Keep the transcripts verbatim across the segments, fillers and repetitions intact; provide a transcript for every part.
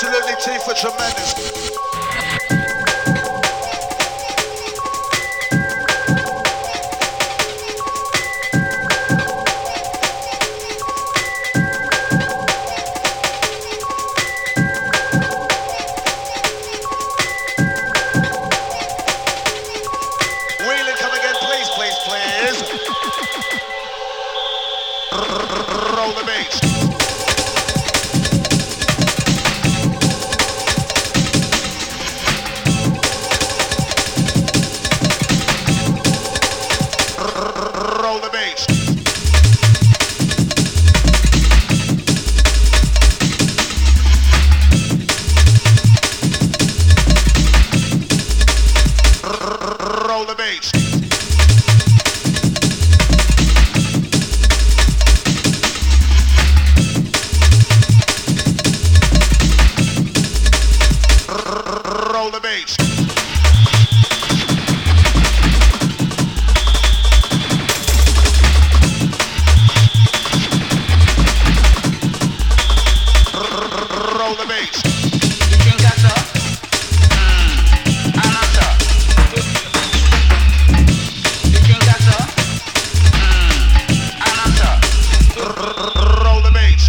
Absolutely T for tremendous. Wheeling, come again, please, please, please. Roll the bass. Roll the bass. Roll the bass. Roll the bass. Roll the bass. Roll the bass.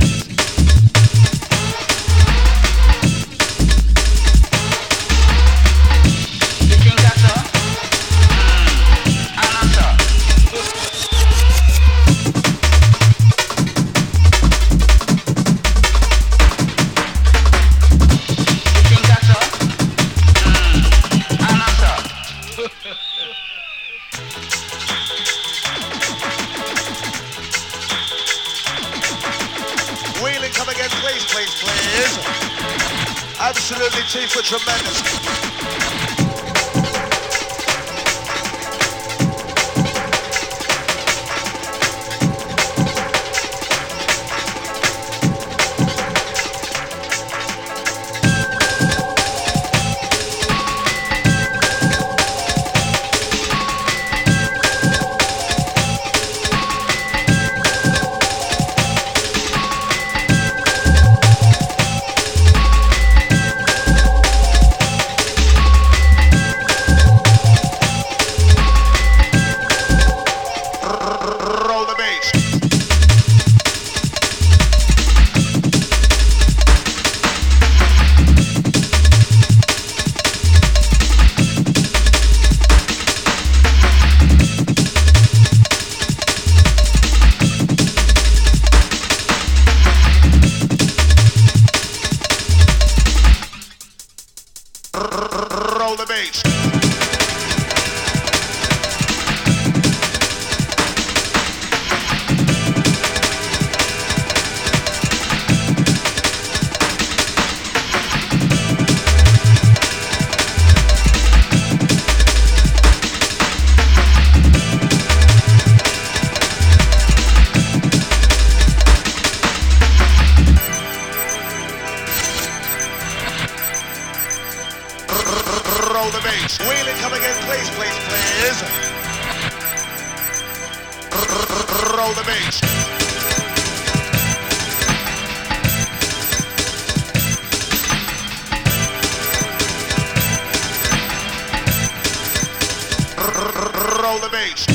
Wheeling, come again, please, please, please. Absolutely T for tremendous. Roll the bass. Roll the bass. Roll the bass. Wheeling, come again, please, please, please. Roll the bass. Roll the bass.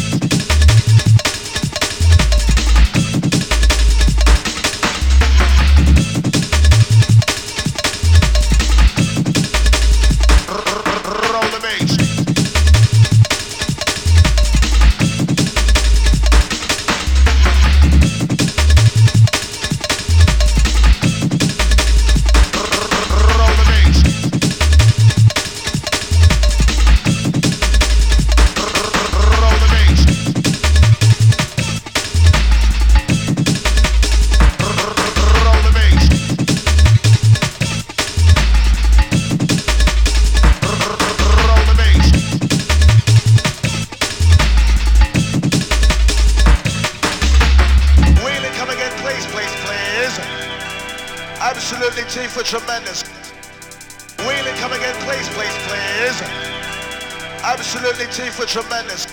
Roll the bass. Roll the bass. Roll the bass. Roll the bass. Roll the bass. Wheeling, come again, please, please, please. Absolutely T for tremendous. Wheeling, come again, please, please, please. Absolutely T for tremendous.